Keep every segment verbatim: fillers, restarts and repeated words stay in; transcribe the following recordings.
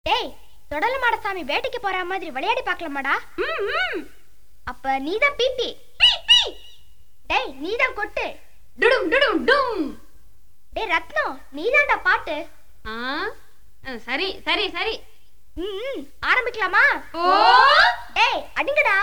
டேய், தொடல மாடசாமி வேட்டைக்கு போற மாதிரி விளையாடி பார்க்கலாமாடா? ம். அப்ப நீதான் பீப்பி. பீப்பி. டேய், நீதான் கொட்டு. டுடும் டுடும் டும். டேய் ரத்னம், நீதான்டா பாட்டு. ஆ சரி சரி சரி. ம். ஆரம்பிக்கலாமா? ஓ டேய், அடிங்கடா.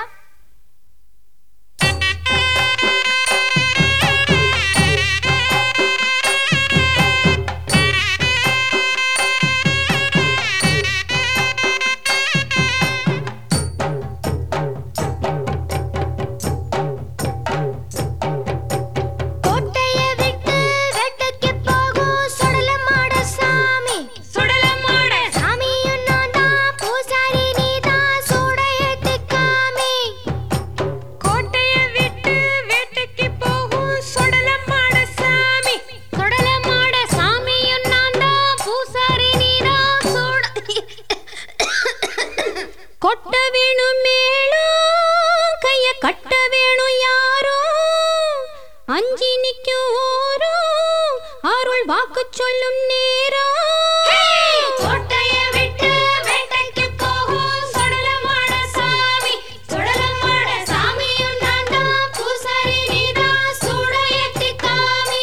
கொட்ட வேணும் மேலும் கைய கட்ட வேணும் யாரும் அஞ்சி நிக்கும் ஊரும் அருள் வாக்கு சொல்லும் நேரம் கோட்டைய விட்டு வேட்டைக்கு போகும் சுடலமாட சாமி சுடலமாட சாமியும் நான் தான் பூசாரி நீதான் சூட ஏத்தி காமி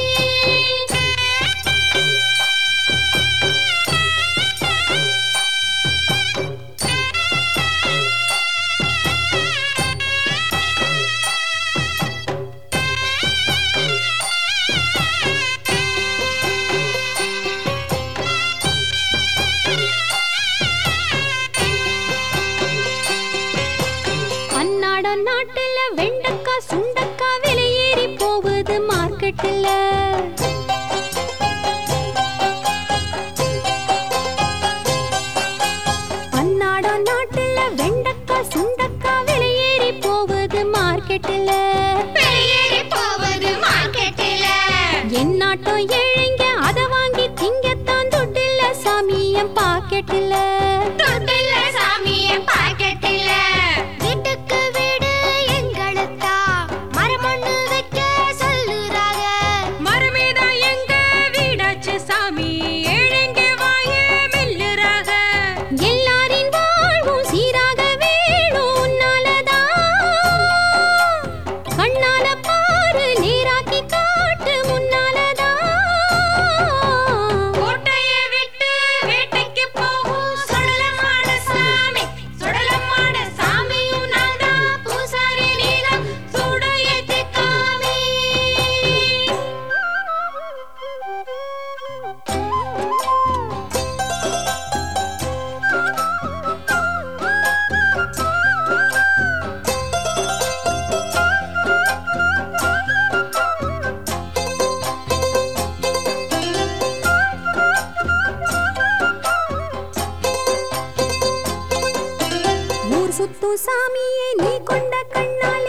நாட்டுல வெண்டக்கா சுண்டக்கா விலையேறி போகுது மார்க்கெட்ல அன்னாட நாட்டுல வெண்டக்கா சுண்டக்கா விலையேறி போகுது மார்க்கெட்ல விலையேறி போகுது மார்க்கெட்ல என் நாட்டோ ஏழைங்க அத வாங்கி திங்கத்தான் துட்டில்ல சாமியம் பாக்கெட்ல துட்டில்ல சாமியம் பாக்கெட்ல சுத்து சாமியே நீ கொண்ட கண்ணால்